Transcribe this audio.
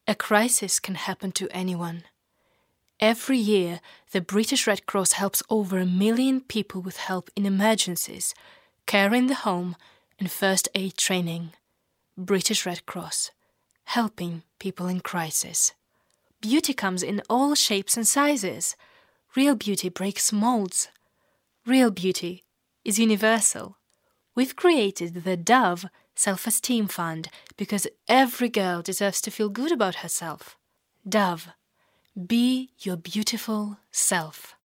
A crisis can happen to anyone. Every year, the British Red Cross helps over 1 million people with help in emergencies, care in the home, and first aid training. British Red Cross, helping people in crisis. Beauty comes in all shapes and sizes. Real beauty breaks molds. Real beauty is universal. We've created the Dove Self-Esteem Fund because every girl deserves to feel good about herself. Dove, be your beautiful self.